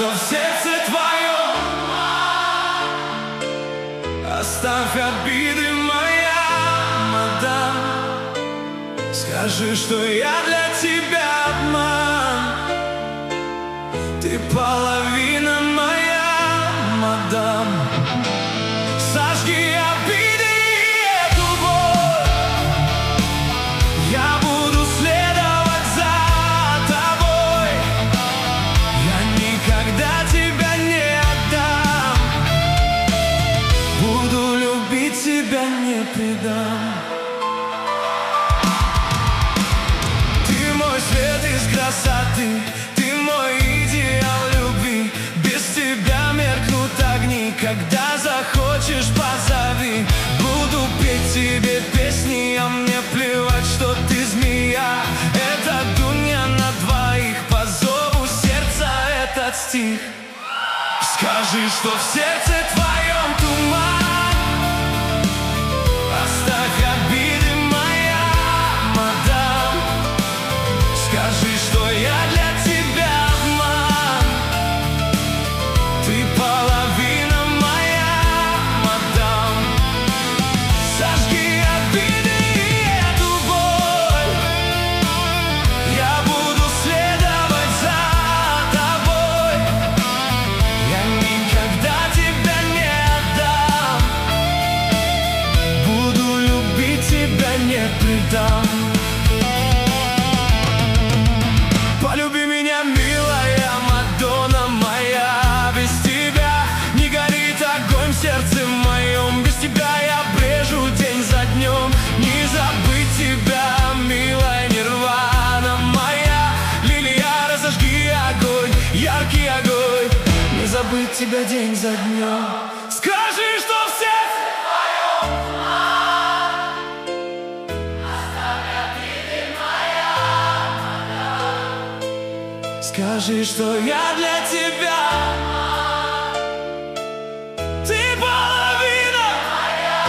что в сердце твоем. Оставь обиды, моя мадам. Скажи, что я для тебя обман. Ты половина моя, мадам. Сожги обиды и эту боль. Я буду следовать за тобой. Я никогда тебя не отдам. Буду любить тебя, не предам. Ты мой свет из красоты, ты мой идеал любви. Без тебя меркнут огни, когда захочешь, позови. Буду петь тебе песни, а мне плевать, что ты змея. Это дуня на двоих, по зову сердца этот стих. Скажи, что в сердце твоем туман. Оставь обиды, моя мадам. Скажи, что я для тебя обман. Ты половина моя, мадам. Сожги обиды и эту боль. Я буду следовать за тобой. Я никогда тебя не отдам. Буду любить тебя, не предам. Полюби меня, милая Мадонна моя. Без тебя не горит огонь в сердце моем. Без тебя я брежу день за днем. Не забыть тебя, милая Нирвана моя. Лилия, разожги огонь, яркий огонь. Не забыть тебя день за днем. Скажи, что в сердце твоем. Скажи, что я для тебя. Ты половина моя.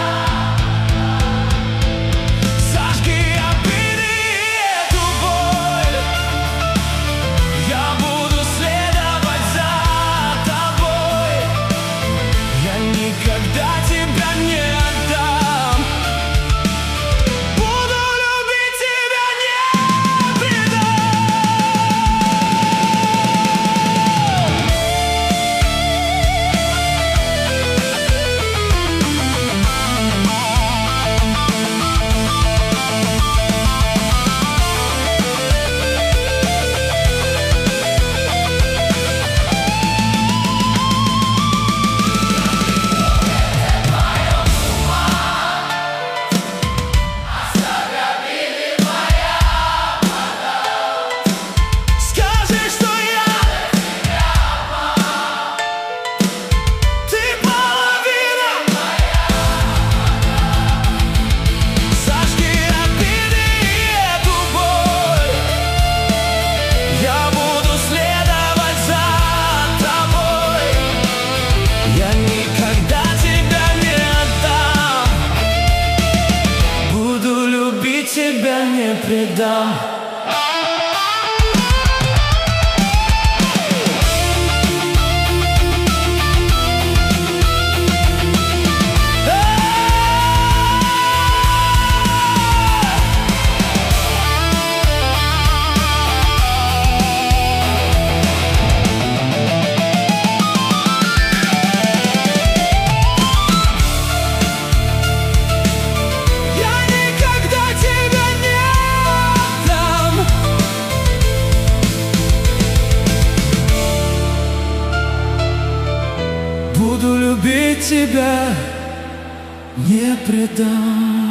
Сожги обиды и эту боль. Я буду следовать за тобой. Я никогда тебя не отдам. Буду любить тебя, не предам. Скажи, что я ты половина моя. Сожги обиды и эту боль. Я буду следовать за тобой. Я никогда тебя не отдам. Буду любить тебя, не предам. Я никогда тебя не отдам. Буду любить тебя, не предам.